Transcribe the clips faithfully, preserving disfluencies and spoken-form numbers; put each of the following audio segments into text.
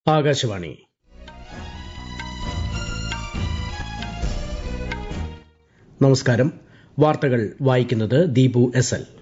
ആകാശവാണി. നമസ്കാരം. വാർത്തകൾ വായിക്കുന്നത് ദീപു എസ് എൽ.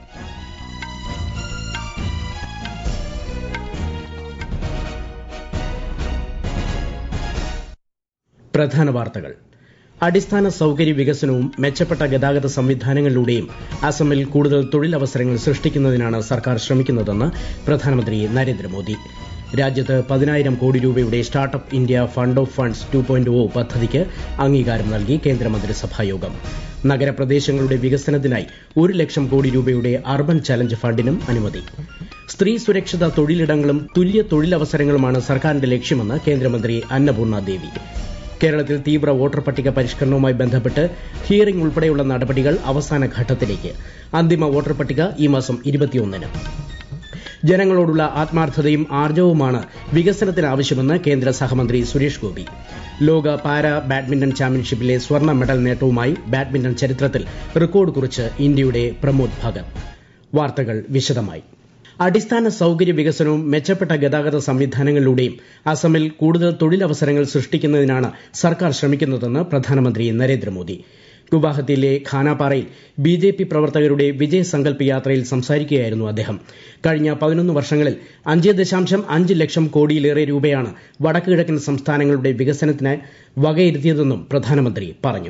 പ്രധാന വാർത്തകൾ. അടിസ്ഥാന സൌകര്യ വികസനവും മെച്ചപ്പെട്ട ഗതാഗത സംവിധാനങ്ങളിലൂടെയും അസമിൽ കൂടുതൽ തൊഴിലവസരങ്ങൾ സൃഷ്ടിക്കുന്നതിനാണ് സർക്കാർ ശ്രമിക്കുന്നതെന്ന് പ്രധാനമന്ത്രി നരേന്ദ്രമോദി. രാജ്യത്ത് പതിനായിരം കോടി രൂപയുടെ startup India fund of funds two point o പദ്ധതിക്ക് അംഗീകാരം നൽകി കേന്ദ്രമന്ത്രിസഭായോഗം. നഗരപ്രദേശങ്ങളുടെ വികസനത്തിനായി ഒരു ലക്ഷം കോടി രൂപയുടെ അർബൻ ചലഞ്ച് ഫണ്ടിനും അനുമതി. സ്ത്രീ സുരക്ഷിത തൊഴിലിടങ്ങളും തുല്യ തൊഴിലവസരങ്ങളുമാണ് സർക്കാരിന്റെ ലക്ഷ്യമെന്ന് കേന്ദ്രമന്ത്രി അന്നപൂർണ ദേവി. കേരളത്തിൽ തീവ്ര വോട്ടർ പട്ടിക പരിഷ്കരണവുമായി ബന്ധപ്പെട്ട് ഹിയറിംഗ് ഉൾപ്പെടെയുള്ള നടപടികൾ അവസാന ഘട്ടത്തിലേക്ക്. അന്തിമ വോട്ടർ പട്ടിക ഈ മാസം ഇരുപത്തിയൊന്നിന്. ജനങ്ങളോടുള്ള ആത്മാർത്ഥതയും ആർജവവുമാണ് വികസനത്തിന് ആവശ്യമെന്ന് കേന്ദ്ര സഹമന്ത്രി സുരേഷ് ഗോപി. ലോക പാരാ ബാഡ്മിന്റൺ ചാമ്പ്യൻഷിപ്പിലെ സ്വർണ്ണ മെഡൽ നേട്ടവുമായി ബാഡ്മിന്റൺ ചരിത്രത്തിൽ റെക്കോർഡ് കുറിച്ച് ഇന്ത്യയുടെ പ്രമോദ് ഭഗത്. വാർത്തകൾ വിശദമായി. അടിസ്ഥാന സൌകര്യ വികസനവും മെച്ചപ്പെട്ട ഗതാഗത സംവിധാനങ്ങളിലൂടെയും അസമിൽ കൂടുതൽ തൊഴിലവസരങ്ങൾ സൃഷ്ടിക്കുന്നതിനാണ് സർക്കാർ ശ്രമിക്കുന്നതെന്ന് പ്രധാനമന്ത്രി നരേന്ദ്രമോദി. ഗുവാഹത്തിയിലെ ഖാനാപാറയിൽ ബി ജെ പി പ്രവർത്തകരുടെ വിജയ് സങ്കൽപ് യാത്രയിൽ സംസാരിക്കുകയായിരുന്നു അദ്ദേഹം. കഴിഞ്ഞ പതിനൊന്ന് വർഷങ്ങളിൽ അഞ്ച് ദശാംശം അഞ്ച് ലക്ഷം കോടിയിലേറെ രൂപയാണ് വടക്കുകിഴക്കൻ സംസ്ഥാനങ്ങളുടെ വികസനത്തിന് വകയിരുത്തിയതെന്നും പ്രധാനമന്ത്രി പറഞ്ഞു.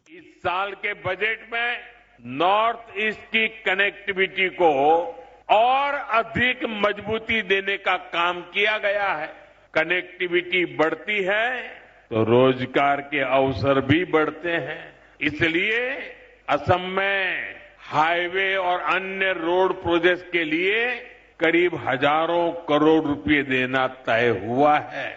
नॉर्थ ईस्ट की कनेक्टिविटी को और अधिक मजबूती देने का काम किया गया है. कनेक्टिविटी बढ़ती है तो रोजगार के अवसर भी बढ़ते हैं. इसलिए असम में हाईवे और अन्य रोड प्रोजेक्ट्स के लिए करीब हजारों करोड़ रुपए देना तय हुआ है.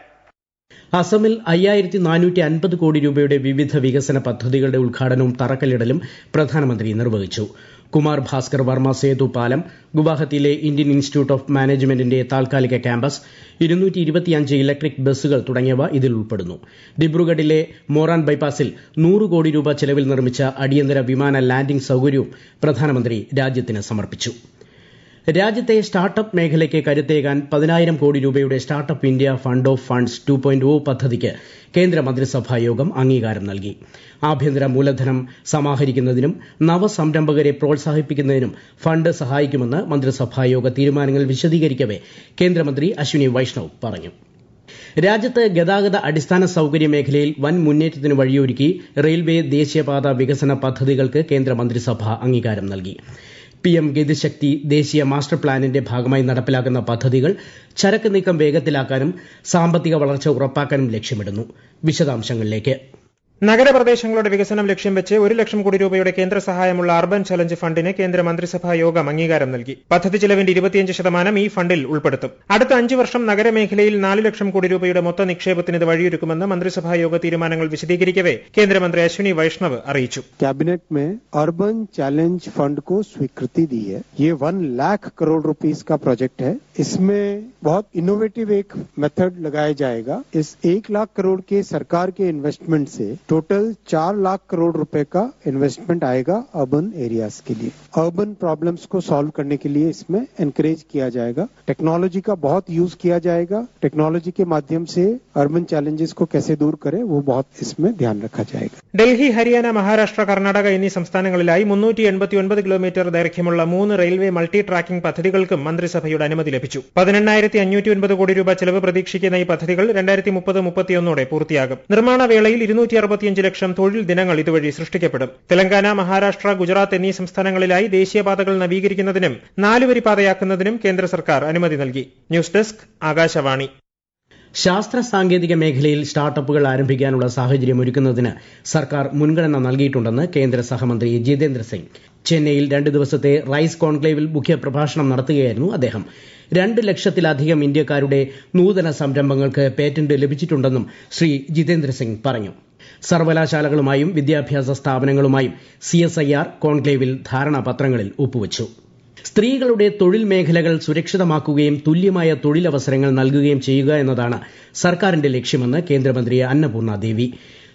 അസമിൽ അയ്യായിരത്തി നാനൂറ്റി അൻപത് കോടി രൂപയുടെ വിവിധ വികസന പദ്ധതികളുടെ ഉദ്ഘാടനവും തറക്കല്ലിടലും പ്രധാനമന്ത്രി നിർവഹിച്ചു. കുമാർ ഭാസ്കർ വർമ്മ സേതു പാലം, ഗുവാഹത്തിയിലെ ഇന്ത്യൻ ഇൻസ്റ്റിറ്റ്യൂട്ട് ഓഫ് മാനേജ്മെന്റിന്റെ താൽക്കാലിക ക്യാമ്പസ്, ഇരുന്നൂറ്റി ഇരുപത്തിയഞ്ച് ഇലക്ട്രിക് ബസ്സുകൾ തുടങ്ങിയവ ഇതിൽ ഉൾപ്പെടുന്നു. ദിബ്രുഗഡിലെ മോറാൻ ബൈപ്പാസിൽ നൂറ് കോടി രൂപ ചെലവിൽ നിർമ്മിച്ച അടിയന്തര വിമാന ലാൻഡിംഗ് സൌകര്യവും പ്രധാനമന്ത്രി രാജ്യത്തിന് സമർപ്പിച്ചു. രാജ്യത്തെ സ്റ്റാർട്ടപ്പ് മേഖലയ്ക്ക് കരുത്തേകാൻ പതിനായിരം കോടി രൂപയുടെ startup India fund of funds two point o പദ്ധതിക്ക് കേന്ദ്രമന്ത്രിസഭായോഗം അംഗീകാരം നൽകി. ആഭ്യന്തര മൂലധനം സമാഹരിക്കുന്നതിനും നവസംരംഭകരെ പ്രോത്സാഹിപ്പിക്കുന്നതിനും ഫണ്ട് സഹായിക്കുമെന്ന് മന്ത്രിസഭായോഗ തീരുമാനങ്ങൾ വിശദീകരിക്കവെ കേന്ദ്രമന്ത്രി അശ്വിനി വൈഷ്ണവ് പറഞ്ഞു. രാജ്യത്ത് ഗതാഗത അടിസ്ഥാന സൌകര്യ മേഖലയിൽ വൻ മുന്നേറ്റത്തിന് വഴിയൊരുക്കി റെയിൽവേ ദേശീയപാത വികസന പദ്ധതികൾക്ക് കേന്ദ്രമന്ത്രിസഭ അംഗീകാരം നൽകി. പി എം ഗതിശക്തി ദേശീയ മാസ്റ്റർ പ്ലാനിന്റെ ഭാഗമായി നടപ്പിലാക്കുന്ന പദ്ധതികൾ ചരക്ക് നീക്കം വേഗത്തിലാക്കാനും സാമ്പത്തിക വളർച്ച ഉറപ്പാക്കാനും ലക്ഷ്യമിടുന്നു. വിശദാംശങ്ങളിലേക്ക്. നഗരപ്രദേശങ്ങളുടെ വികസനം ലക്ഷ്യം വെച്ച് ഒരു ലക്ഷം കോടി രൂപയുടെ കേന്ദ്ര സഹായമുള്ള അർബൻ ചലഞ്ച് ഫണ്ടിന് കേന്ദ്ര മന്ത്രിസഭാ യോഗം അംഗീകാരം നൽകി. പദ്ധതി ചെലവിന്റെ ഇരുപത്തിയഞ്ച് ശതമാനം ഈ ഫണ്ടിൽ ഉൾപ്പെടുത്തും. അടുത്ത അഞ്ച് വർഷം നഗരമേഖലയിൽ നാല് ലക്ഷം കോടി രൂപയുടെ മൊത്ത നിക്ഷേപത്തിന് ഇത് വഴിയൊരുക്കുമെന്ന് മന്ത്രിസഭാ യോഗ തീരുമാനങ്ങൾ വിശദീകരിക്കവെ കേന്ദ്രമന്ത്രി അശ്വിനി വൈഷ്ണവ് അറിയിച്ചു. कैबिनेट में अर्बन चैलेंज फंड को स्वीकृति दी है. ये वन लाख करोड़ रुपीस का प्रोजेक्ट है. इसमें बहुत इनोवेटिव एक मेथड लगाया जाएगा. इस एक लाख करोड़ के सरकार के इन्वेस्टमेंट से टोटल चार लाख करोड़ रुपए का इन्वेस्टमेंट आएगा अर्बन एरियाज के लिए. अर्बन प्रॉब्लम्स को सॉल्व करने के लिए इसमें एनकरेज किया जाएगा. टेक्नोलॉजी का बहुत यूज किया जाएगा. टेक्नोलॉजी के माध्यम से अर्बन चैलेंजेस को कैसे दूर करें वो बहुत इसमें ध्यान रखा जाएगा. ഡൽഹി, ഹരിയാന, മഹാരാഷ്ട്ര, കർണാടക എന്നീ സംസ്ഥാനങ്ങളിലായി മുന്നൂറ്റി എൺപത്തി ഒൻപത് കിലോമീറ്റർ ദൈർഘ്യമുള്ള മൂന്ന് റെയിൽവേ മൾട്ടി ട്രാക്കിംഗ് പദ്ധതികൾക്കും മന്ത്രിസഭയുടെ അനുമതി ലഭിച്ചു. പതിനെണ്ണായിരത്തി അഞ്ഞൂറ്റി ഒൻപത് കോടി രൂപ ചെലവ് പ്രതീക്ഷിക്കുന്ന ഈ പദ്ധതികൾ രണ്ടായിരത്തി മുപ്പത് മുപ്പത്തിയൊന്നോടെ പൂർത്തിയാകും. നിർമ്മാണ വേളയിൽ ഇരുന്നൂറ്റി അറുപത്തിയഞ്ച് ലക്ഷം തൊഴിൽ ദിനങ്ങൾ ഇതുവഴി സൃഷ്ടിക്കപ്പെടും. തെലങ്കാന, മഹാരാഷ്ട്ര, ഗുജറാത്ത് എന്നീ സംസ്ഥാനങ്ങളിലായി ദേശീയപാതകൾ നവീകരിക്കുന്നതിനും നാലുവരി പാതയാക്കുന്നതിനും കേന്ദ്ര സർക്കാർ അനുമതി നൽകി. News desk, Akashvani. ശാസ്ത്ര സാങ്കേതിക മേഖലയിൽ സ്റ്റാർട്ടപ്പുകൾ ആരംഭിക്കാനുള്ള സാഹചര്യം ഒരുക്കുന്നതിന് സർക്കാർ മുൻഗണന നൽകിയിട്ടുണ്ടെന്ന് കേന്ദ്ര സഹമന്ത്രി ജിതേന്ദ്ര സിംഗ്. ചെന്നൈയിൽ രണ്ട് ദിവസത്തെ റൈസ് കോൺക്ലേവിൽ മുഖ്യപ്രഭാഷണം നടത്തുകയായിരുന്നു അദ്ദേഹം. രണ്ട് ലക്ഷത്തിലധികം ഇന്ത്യക്കാരുടെ നൂതന സംരംഭങ്ങൾക്ക് പേറ്റന്റ് ലഭിച്ചിട്ടുണ്ടെന്നും ശ്രീ ജിതേന്ദ്ര സിംഗ് പറഞ്ഞു. സർവകലാശാലകളുമായും വിദ്യാഭ്യാസ സ്ഥാപനങ്ങളുമായും സി എസ് ഐ ആർ കോൺക്ലേവിൽ ധാരണാപത്രങ്ങളിൽ ഒപ്പുവച്ചു. സ്ത്രീകളുടെ തൊഴിൽ മേഖലകൾ സുരക്ഷിതമാക്കുകയും തുല്യമായ തൊഴിലവസരങ്ങൾ നൽകുകയും ചെയ്യുക എന്നതാണ് സർക്കാരിന്റെ ലക്ഷ്യമെന്ന് കേന്ദ്രമന്ത്രി അന്നപൂർണ ദേവി.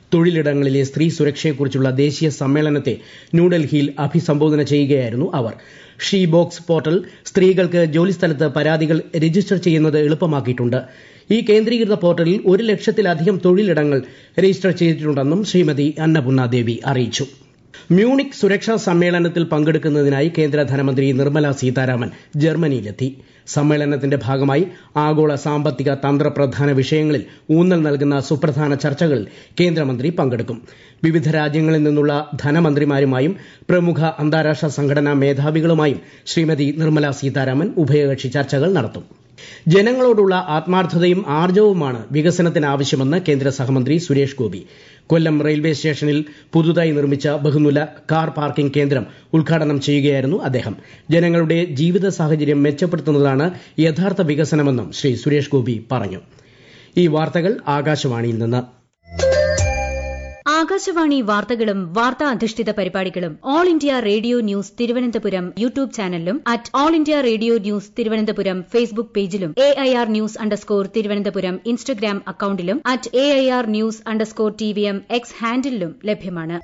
തൊഴിലിടങ്ങളിലെ സ്ത്രീ സുരക്ഷയെക്കുറിച്ചുള്ള ദേശീയ സമ്മേളനത്തെ ന്യൂഡൽഹിയിൽ അഭിസംബോധന ചെയ്യുകയായിരുന്നു അവർ. ഷീ ബോക്സ് പോർട്ടൽ സ്ത്രീകൾക്ക് ജോലിസ്ഥലത്ത് പരാതികൾ രജിസ്റ്റർ ചെയ്യുന്നത് എളുപ്പമാക്കിയിട്ടുണ്ട്. ഈ കേന്ദ്രീകൃത പോർട്ടലിൽ ഒരു ലക്ഷത്തിലധികം തൊഴിലിടങ്ങൾ രജിസ്റ്റർ ചെയ്തിട്ടുണ്ടെന്നും ശ്രീമതി അന്നപൂർണ ദേവി അറിയിച്ചു. മ്യൂണിക് സുരക്ഷാ സമ്മേളനത്തിൽ പങ്കെടുക്കുന്നതിനായി കേന്ദ്ര ധനമന്ത്രി നിർമ്മല സീതാരാമൻ ജർമ്മനിയിലെത്തി. സമ്മേളനത്തിന്റെ ഭാഗമായി ആഗോള സാമ്പത്തിക തന്ത്രപ്രധാന വിഷയങ്ങളിൽ ഊന്നൽ നൽകുന്ന സുപ്രധാന ചർച്ചകളിൽ കേന്ദ്രമന്ത്രി പങ്കെടുക്കും. വിവിധ രാജ്യങ്ങളിൽ നിന്നുള്ള ധനമന്ത്രിമാരുമായും പ്രമുഖ അന്താരാഷ്ട്ര സംഘടനാ മേധാവികളുമായും ശ്രീമതി നിർമ്മല സീതാരാമൻ ഉഭയകക്ഷി ചർച്ചകൾ നടത്തും. ജനങ്ങളോടുള്ള ആത്മാർത്ഥതയും ആർജവവുമാണ് വികസനത്തിന് ആവശ്യമെന്ന് കേന്ദ്ര സഹമന്ത്രി സുരേഷ് ഗോപി. കൊല്ലം റെയിൽവേ സ്റ്റേഷനിൽ പുതുതായി നിർമ്മിച്ച ബഹുനില കാർ പാർക്കിംഗ് കേന്ദ്രം ഉദ്ഘാടനം ചെയ്യുകയായിരുന്നു അദ്ദേഹം. ജനങ്ങളുടെ ജീവിത സാഹചര്യം മെച്ചപ്പെടുത്തുന്നതാണ് യഥാർത്ഥ വികസനമെന്നും ശ്രീ സുരേഷ് ഗോപി പറഞ്ഞു. ഈ വാർത്തകൾ ആകാശവാണിയിൽ നിന്ന്. ആകാശവാണി വാർത്തകളും വാർത്താ അധിഷ്ഠിത പരിപാടികളും all India radio news Thiruvananthapuram YouTube ചാനലിലും at all India radio news Thiruvananthapuram Facebook പേജിലും A I R news underscore Thiruvananthapuram Instagram അക്കൌണ്ടിലും at A I R news underscore T V M X ഹാൻഡിലും ലഭ്യമാണ്.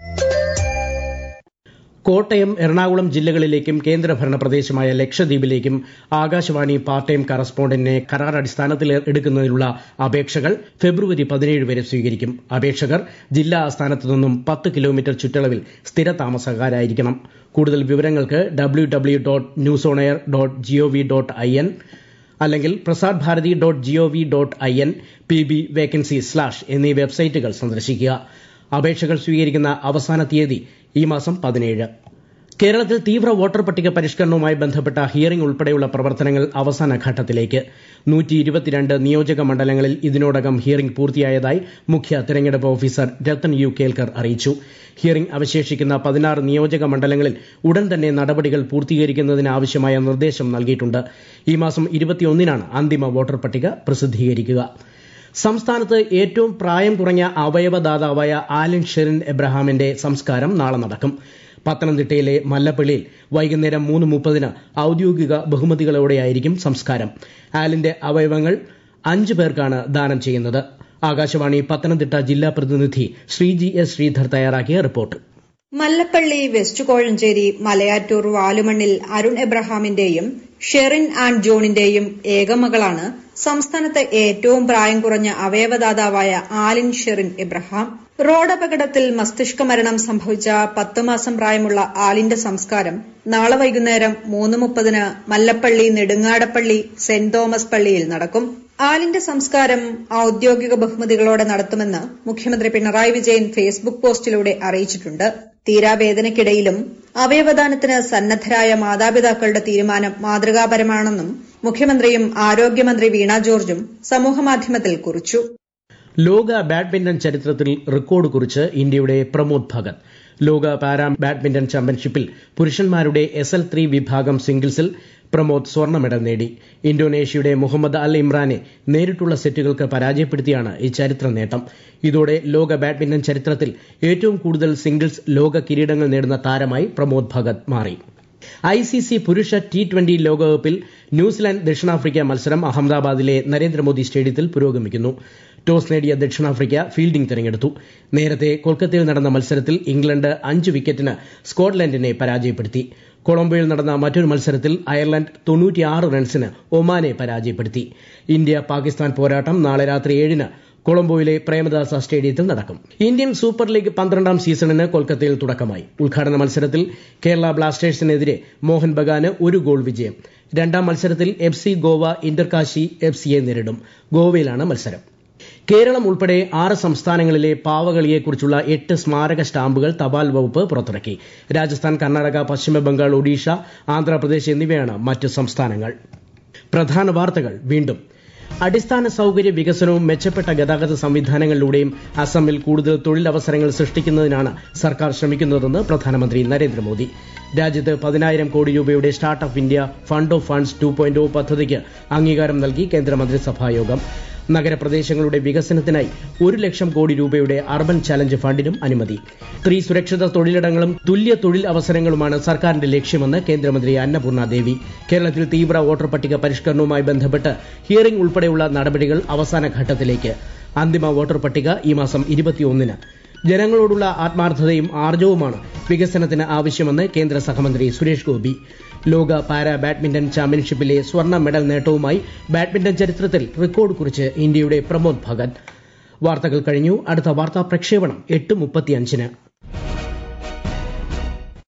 കോട്ടയം, എറണാകുളം ജില്ലകളിലേക്കും കേന്ദ്രഭരണ പ്രദേശമായ ലക്ഷദ്വീപിലേക്കും ആകാശവാണി പാർട്ട് ടൈം കറസ്പോണ്ടന്റിനെ കരാർ അടിസ്ഥാനത്തിൽ എടുക്കുന്നതിനുള്ള അപേക്ഷകൾ ഫെബ്രുവരി പതിനേഴ് വരെ സ്വീകരിക്കും. അപേക്ഷകർ ജില്ലാ ആസ്ഥാനത്തു നിന്നും പത്ത് കിലോമീറ്റർ ചുറ്റളവിൽ സ്ഥിര താമസക്കാരായിരിക്കണം. കൂടുതൽ വിവരങ്ങൾക്ക് W W dot news on air dot gov dot I N അല്ലെങ്കിൽ Prasar Bharati dot gov dot I N P B vacancy slash എന്നീ വെബ്സൈറ്റുകൾ സന്ദർശിക്കുക. അപേക്ഷകൾ സ്വീകരിക്കുന്ന അവസാന തീയതി ഈ മാസം പതിനേഴ്. കേരളത്തിൽ തീവ്ര വോട്ടർ പട്ടിക പരിഷ്കരണവുമായി ബന്ധപ്പെട്ട ഹിയറിംഗ് ഉൾപ്പെടെയുള്ള പ്രവർത്തനങ്ങൾ അവസാന ഘട്ടത്തിലേക്ക്. നൂറ്റി ഇരുപത്തിരണ്ട് നിയോജക മണ്ഡലങ്ങളിൽ ഇതിനോടകം ഹിയറിംഗ് പൂർത്തിയായതായി മുഖ്യ തെരഞ്ഞെടുപ്പ് ഓഫീസർ രത്തൻ യു കേൽക്കർ അറിയിച്ചു. ഹിയറിംഗ് അവശേഷിക്കുന്ന പതിനാറ് നിയോജക മണ്ഡലങ്ങളിൽ ഉടൻ തന്നെ നടപടികൾ പൂർത്തീകരിക്കുന്നതിന് ആവശ്യമായ നിർദ്ദേശം നൽകിയിട്ടുണ്ട്. ഈ മാസം ഇരുപത്തിയൊന്നിനാണ് അന്തിമ വോട്ടർ പട്ടിക പ്രസിദ്ധീകരിക്കുക. സംസ്ഥാനത്ത് ഏറ്റവും പ്രായം കുറഞ്ഞ അവയവദാതാവായ ആലൻ ഷെറിൻ എബ്രഹാമിന്റെ സംസ്കാരം നാളെ നടക്കും. പത്തനംതിട്ടയിലെ മല്ലപ്പള്ളിയിൽ വൈകുന്നേരം മൂന്ന് മുപ്പതിന് ഔദ്യോഗിക ബഹുമതികളോടെയായിരിക്കും സംസ്കാരം. ആലിന്റെ അവയവങ്ങൾ അഞ്ചു പേർക്കാണ് ദാനം ചെയ്യുന്നത്. ആകാശവാണി പത്തനംതിട്ട ജില്ലാ പ്രതിനിധി ശ്രീജി എസ് ശ്രീധർ തയ്യാറാക്കിയ റിപ്പോർട്ട്. മല്ലപ്പള്ളി, വെസ്റ്റ് കോഴഞ്ചേരി, മലയാറ്റൂർ, വാലുമണ്ണിൽ അരുൺ എബ്രഹാമിന്റെയും ഷെറിൻ ആൻഡ് ജോണിന്റെയും ഏകമകളാണ് സംസ്ഥാനത്തെ ഏറ്റവും പ്രായം കുറഞ്ഞ അവയവദാതാവായ ആലിൻ ഷെറിൻ എബ്രഹാം. റോഡപകടത്തിൽ മസ്തിഷ്ക മരണം സംഭവിച്ച പത്ത് മാസം പ്രായമുള്ള ആലിന്റെ സംസ്കാരം നാളെ വൈകുന്നേരം മൂന്ന് മുപ്പതിന് മല്ലപ്പള്ളി നെടുങ്ങാടപ്പള്ളി സെന്റ് തോമസ് പള്ളിയിൽ നടക്കും. ആലിന്റെ സംസ്കാരം ഔദ്യോഗിക ബഹുമതികളോടെ നടത്തുമെന്ന് മുഖ്യമന്ത്രി പിണറായി വിജയൻ ഫേസ്ബുക്ക് പോസ്റ്റിലൂടെ അറിയിച്ചിട്ടുണ്ട്. തീരാവേദനയ്ക്കിടയിലും അവയവദാനത്തിന് സന്നദ്ധരായ മാതാപിതാക്കളുടെ തീരുമാനം മാതൃകാപരമാണെന്നും മുഖ്യമന്ത്രിയും ആരോഗ്യമന്ത്രി വീണ ജോർജും സമൂഹമാധ്യമത്തിൽ കുറിച്ചു. ലോക ബാഡ്മിന്റൺ ചരിത്രത്തിൽ റെക്കോർഡ് കുറിച്ച് ഇന്ത്യയുടെ പ്രമോദ് ഭഗത്. ലോക പാരാ ബാഡ്മിന്റൺ ചാമ്പ്യൻഷിപ്പിൽ പുരുഷന്മാരുടെ എസ് എൽ ത്രീ വിഭാഗം സിംഗിൾസിൽ പ്രമോദ് സ്വർണ്ണ മെഡൽ നേടി. ഇന്തോനേഷ്യയുടെ മുഹമ്മദ് അൽ ഇമ്രാനെ നേരിട്ടുള്ള സെറ്റുകൾക്ക് പരാജയപ്പെടുത്തിയാണ് ഈ ചരിത്ര നേട്ടം. ഇതോടെ ലോക ബാഡ്മിന്റൺ ചരിത്രത്തിൽ ഏറ്റവും കൂടുതൽ സിംഗിൾസ് ലോക കിരീടങ്ങൾ നേടുന്ന താരമായി പ്രമോദ് ഭഗത് മാറി. ഐ സി സി പുരുഷ ടി ട്വന്റി ലോകകപ്പിൽ ന്യൂസിലാൻഡ് ദക്ഷിണാഫ്രിക്ക മത്സരം അഹമ്മദാബാദിലെ നരേന്ദ്രമോദി സ്റ്റേഡിയത്തിൽ പുരോഗമിക്കുന്നു. ടോസ് നേടിയ ദക്ഷിണാഫ്രിക്ക ഫീൽഡിംഗ് തെരഞ്ഞെടുത്തു. നേരത്തെ കൊൽക്കത്തയിൽ നടന്ന മത്സരത്തിൽ ഇംഗ്ലണ്ട് അഞ്ച് വിക്കറ്റിന് സ്കോട്ട്ലൻഡിനെ പരാജയപ്പെടുത്തി. കൊളംബോയിൽ നടന്ന മറ്റൊരു മത്സരത്തിൽ അയർലൻഡ് തൊണ്ണൂറ്റിയാറ് റൺസിന് ഒമാനെ പരാജയപ്പെടുത്തി. ഇന്ത്യ പാകിസ്ഥാൻ പോരാട്ടം നാളെ രാത്രി ഏഴിന് കൊളംബോയിലെ പ്രേമദാസ സ്റ്റേഡിയത്തിൽ നടക്കും. ഇന്ത്യൻ സൂപ്പർ ലീഗ് പന്ത്രണ്ടാം സീസണിന് കൊൽക്കത്തയിൽ തുടക്കമായി. ഉദ്ഘാടന മത്സരത്തിൽ കേരള ബ്ലാസ്റ്റേഴ്സിനെതിരെ മോഹൻ ബഗാന് ഒരു ഗോൾ വിജയം. രണ്ടാം മത്സരത്തിൽ F C Goa Inter Kashi F സിയെ നേരിടും. ഗോവയിലാണ് മത്സരം. കേരളം ഉൾപ്പെടെ ആറ് സംസ്ഥാനങ്ങളിലെ പാവകളിയെക്കുറിച്ചുള്ള എട്ട് സ്മാരക സ്റ്റാമ്പുകൾ തപാൽ വകുപ്പ് പുറത്തിറക്കി. രാജസ്ഥാൻ, കർണാടക, പശ്ചിമബംഗാൾ, ഒഡീഷ, ആന്ധ്രാപ്രദേശ് എന്നിവയാണ് മറ്റ് സംസ്ഥാനങ്ങൾ. പ്രധാന വാർത്തകൾ വീണ്ടും. അടിസ്ഥാന സൌകര്യ വികസനവും മെച്ചപ്പെട്ട ഗതാഗത സംവിധാനങ്ങളിലൂടെയും അസമിൽ കൂടുതൽ തൊഴിലവസരങ്ങൾ സൃഷ്ടിക്കുന്നതിനാണ് സർക്കാർ ശ്രമിക്കുന്നതെന്ന് പ്രധാനമന്ത്രി നരേന്ദ്രമോദി. രാജ്യത്ത് പതിനായിരം കോടി രൂപയുടെ startup India fund of funds two point o പദ്ധതിക്ക് അംഗീകാരം നൽകി കേന്ദ്രമന്ത്രിസഭായോഗം. നഗരപ്രദേശങ്ങളുടെ വികസനത്തിനായി ഒരു ലക്ഷം കോടി രൂപയുടെ അർബൻ ചലഞ്ച് ഫണ്ടിനും അനുമതി. സ്ത്രീ സുരക്ഷിത തൊഴിലിടങ്ങളും തുല്യ തൊഴിൽ അവസരങ്ങളുമാണ് സർക്കാരിന്റെ ലക്ഷ്യമെന്ന് കേന്ദ്രമന്ത്രി അന്നപൂർണ ദേവി. കേരളത്തിൽ തീവ്ര വോട്ടർ പട്ടിക പരിഷ്കരണവുമായി ബന്ധപ്പെട്ട് ഹിയറിംഗ് ഉൾപ്പെടെയുള്ള നടപടികൾ അവസാന ഘട്ടത്തിലേക്ക്. അന്തിമ വോട്ടർ പട്ടിക ഈ മാസം ഇരുപത്തിയൊന്നിന്. ജനങ്ങളോടുള്ള ആത്മാർത്ഥതയും ആർജവുമാണ് വികസനത്തിന് ആവശ്യമെന്ന് കേന്ദ്ര സഹമന്ത്രി സുരേഷ് ഗോപി. ലോക പാരാ ബാഡ്മിന്റൺ ചാമ്പ്യൻഷിപ്പിലെ സ്വർണ്ണ മെഡൽ നേട്ടവുമായി ബാഡ്മിന്റൺ ചരിത്രത്തിൽ റെക്കോർഡ് കുറിച്ച് ഇന്ത്യയുടെ പ്രമോദ് ഭഗത്. വാർത്തകൾ കഴിഞ്ഞു. അടുത്ത വാർത്താ പ്രക്ഷേപണം എട്ട് മുപ്പത്തിയഞ്ചിന്.